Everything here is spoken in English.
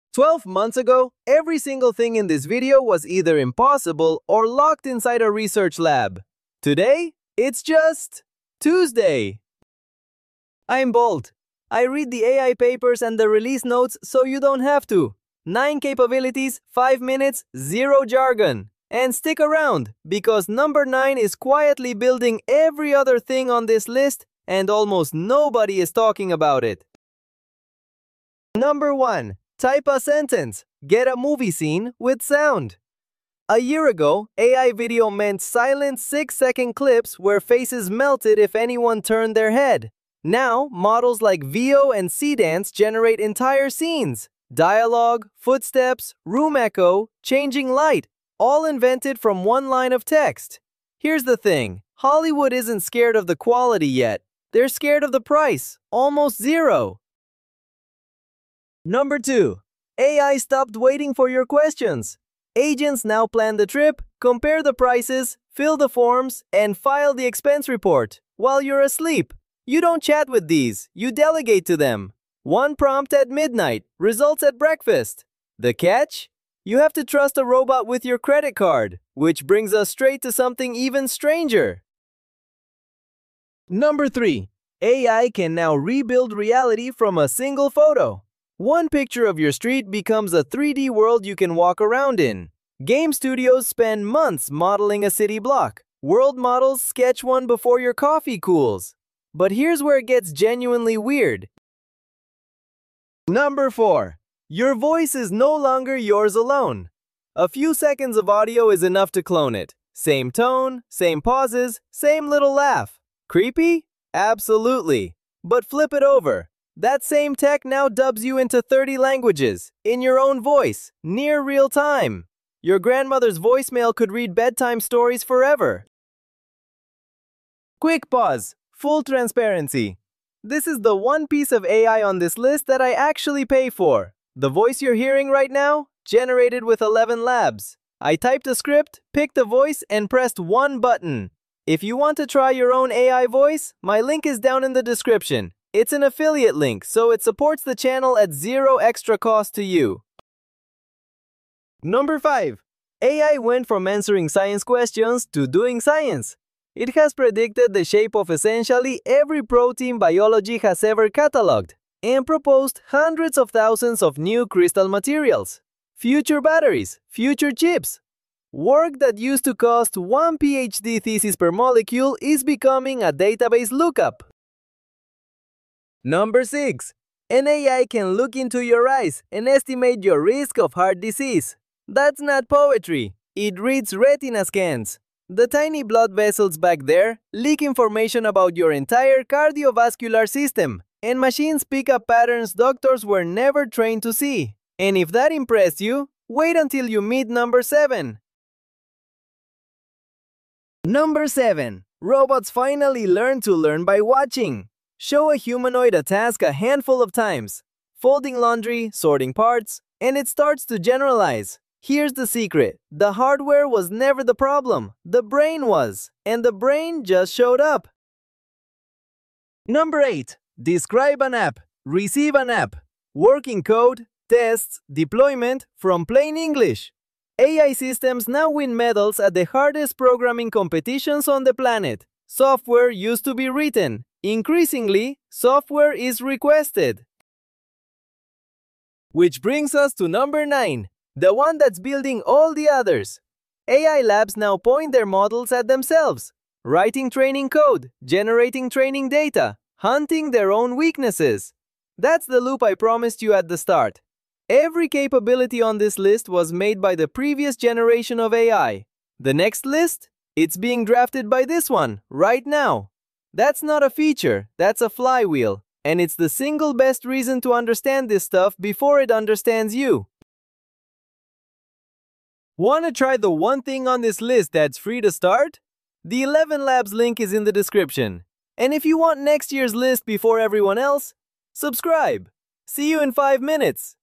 12 months ago, every single thing in this video was either impossible or locked inside a research lab. Today, it's just Tuesday. I'm Bolt. I read the AI papers and the release notes so you don't have to. 9 capabilities, 5 minutes, 0 jargon. And stick around, because number 9 is quietly building every other thing on this list, and almost nobody is talking about it. Number 1. Type a sentence. Get a movie scene with sound. A year ago, AI video meant silent 6-second clips where faces melted if anyone turned their head. Now, models like Veo and Seedance generate entire scenes. Dialogue, footsteps, room echo, changing light, all invented from one line of text. Here's the thing. Hollywood isn't scared of the quality yet. They're scared of the price, almost zero. Number 2. AI stopped waiting for your questions. Agents now plan the trip, compare the prices, fill the forms, and file the expense report while you're asleep. You don't chat with these, you delegate to them. One prompt at midnight, results at breakfast. The catch? You have to trust a robot with your credit card, which brings us straight to something even stranger. Number 3. AI can now rebuild reality from a single photo. One picture of your street becomes a 3D world you can walk around in. Game studios spend months modeling a city block. World models sketch one before your coffee cools. But here's where it gets genuinely weird. Number 4. Your voice is no longer yours alone. A few seconds of audio is enough to clone it. Same tone, same pauses, same little laugh. Creepy? Absolutely. But flip it over. That same tech now dubs you into 30 languages, in your own voice, near real time. Your grandmother's voicemail could read bedtime stories forever. Quick pause. Full transparency. This is the one piece of AI on this list that I actually pay for. The voice you're hearing right now, generated with 11 labs. I typed a script, picked a voice, and pressed one button. If you want to try your own AI voice, my link is down in the description. It's an affiliate link, so it supports the channel at zero extra cost to you. Number 5. AI went from answering science questions to doing science. It has predicted the shape of essentially every protein biology has ever cataloged, and proposed hundreds of thousands of new crystal materials. Future batteries, future chips. Work that used to cost one PhD thesis per molecule is becoming a database lookup. Number 6. An AI can look into your eyes and estimate your risk of heart disease. That's not poetry. It reads retina scans. The tiny blood vessels back there leak information about your entire cardiovascular system, and machines pick up patterns doctors were never trained to see. And if that impressed you, wait until you meet number 7. Number 7. Robots finally learn to learn by watching. Show a humanoid a task a handful of times, folding laundry, sorting parts, and it starts to generalize. Here's the secret. The hardware was never the problem. The brain was. And the brain just showed up. Number 8. Describe an app. Receive an app. Working code, tests, deployment from plain English. AI systems now win medals at the hardest programming competitions on the planet. Software used to be written. Increasingly, software is requested. Which brings us to number 9. The one that's building all the others. AI labs now point their models at themselves, writing training code, generating training data, hunting their own weaknesses. That's the loop I promised you at the start. Every capability on this list was made by the previous generation of AI. The next list? It's being drafted by this one, right now. That's not a feature, that's a flywheel, and it's the single best reason to understand this stuff before it understands you. Want to try the one thing on this list that's free to start? The 11 Labs link is in the description. And if you want next year's list before everyone else, subscribe. See you in 5 minutes.